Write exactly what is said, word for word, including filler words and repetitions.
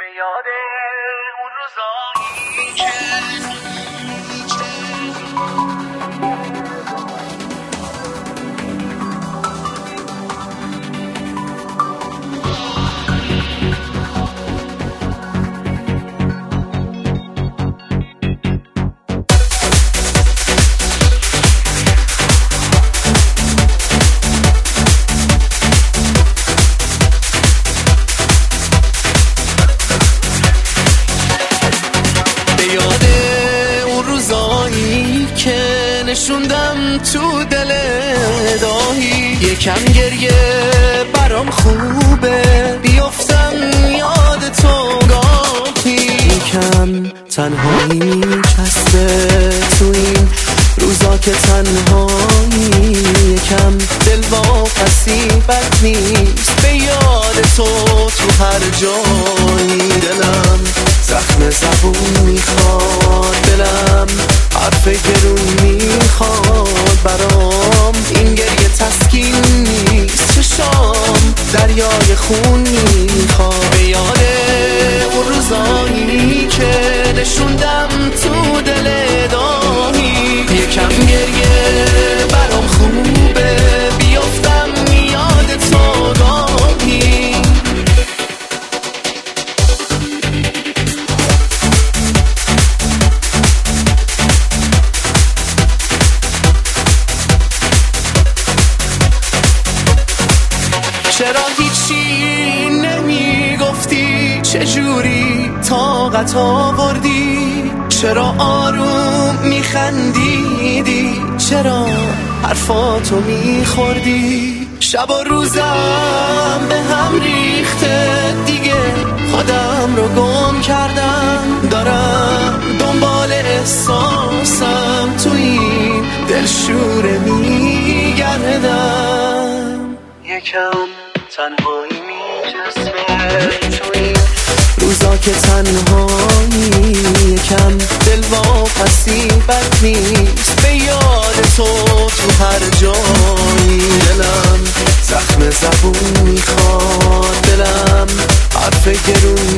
یاد اون روزایی که که نشوندم تو دل داهی، یکم گریه برام خوبه بیفتم یاد تو گاهی، یکم تنهایی میچسبه تو این روزا که تنهایی، یکم دل واپسی بد نیست به یاد تو تو هر جایی، دلم زخم زبون میخواد، دلم حرف گرون میخواد برام، این گریه تسکین نیست، چشام دریای خون میخواد به یاد اون روزایی که نشوندم تو دل داهی، یکم گریه برام خوبه بیفتم یاد تو گاهی. چرا هیچی نمیگفتی، چجوری طاقت آوردی، چرا آروم میخندیدی، چرا حرفاتو میخوردی، شب و روزم به هم ریخته دیگه، خودم رو گم کردم، دارم دنبال احساسم تو این دلشوره میگردم، یکم تنهایی میچسبه تو این روزا که تنهایی، یکم دل واپسی بد نیست به یاد تو تو هر جایی، دلم زخم زبون میخواد، دلم حرف گرون